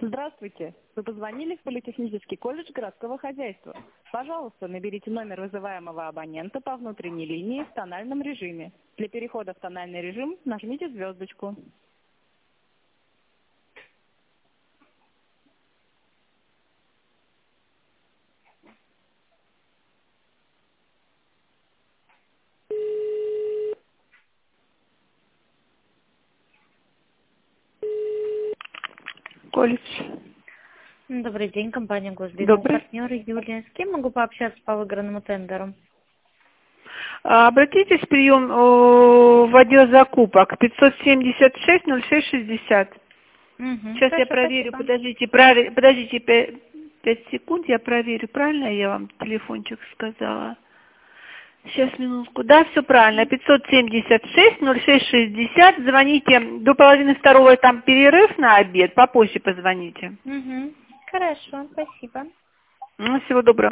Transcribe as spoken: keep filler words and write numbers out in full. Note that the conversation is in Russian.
Здравствуйте. Вы позвонили в Политехнический колледж городского хозяйства. Пожалуйста, наберите номер вызываемого абонента по внутренней линии в тональном режиме. Для перехода в тональный режим нажмите звездочку. Колледж. Добрый день, компания Госбизнес. Добрый. Партнеры Юлия. С кем могу пообщаться по выигранному тендеру? А, Обратитесь в прием э, в отдел закупок пятьсот семьдесят шесть ноль шесть шестьдесят. Угу. Сейчас я Хорошо, проверю, спасибо. подождите, прави- подождите пя- пять секунд, я проверю, правильно я вам телефончик сказала? Сейчас, минутку. Да, все правильно. пятьсот семьдесят шесть ноль шесть шестьдесят. Звоните до половины второго, там перерыв на обед. Попозже позвоните. Угу. Хорошо, спасибо. Ну, всего доброго.